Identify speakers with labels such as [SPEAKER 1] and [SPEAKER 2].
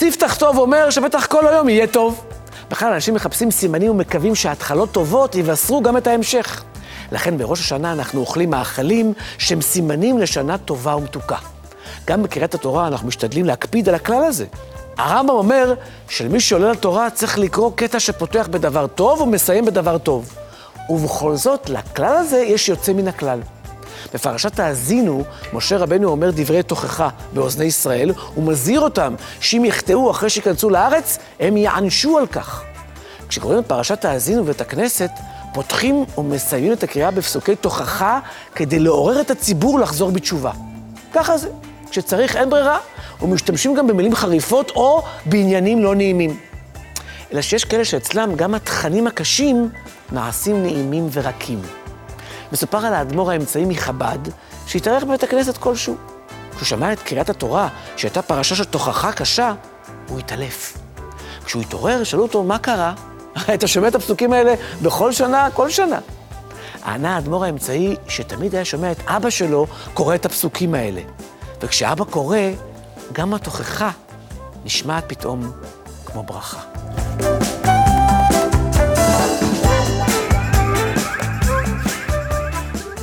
[SPEAKER 1] ספתח טוב אומר שבטח כל היום יהיה טוב. בכלל אנשים מחפשים סימנים ומקווים שההתחלות טובות יבשרו גם את ההמשך. לכן בראש השנה אנחנו אוכלים מאכלים שהם סימנים לשנה טובה ומתוקה. גם בקריאת התורה אנחנו משתדלים להקפיד על הכלל הזה. הרמב"ם אומר שלמי שעולה לתורה צריך לקרוא קטע שפותח בדבר טוב ומסיים בדבר טוב. ובכל זאת, לכלל הזה יש יוצא מן הכלל. בפרשת האזינו, משה רבנו אומר דברי תוכחה באוזני ישראל, ומזהיר אותם שאם יחטאו אחרי שיכנסו לארץ, הם יענשו על כך. כשקוראים את פרשת האזינו ואת הכנסת, פותחים ומסיימים את הקריאה בפסוקי תוכחה כדי לעורר את הציבור לחזור בתשובה. ככה זה. כשצריך אין ברירה, ומשתמשים גם במילים חריפות או בעניינים לא נעימים. אלא שיש כאלה שאצלם גם התכנים הקשים נעשים נעימים ורקים. מסופר על האדמו"ר האמצעי מחב"ד, שהתארח בבית הכנסת כלשהו. כשהוא שמע את קריאת התורה, שהייתה פרשה של תוכחה קשה, הוא התעלף. כשהוא התעורר, שאלו אותו, מה קרה? אתה שומע את הפסוקים האלה בכל שנה, כל שנה. ענה האדמו"ר האמצעי שתמיד היה שומע את אבא שלו קורא את הפסוקים האלה. וכשאבא קורא, גם התוכחה נשמעת פתאום כמו ברכה.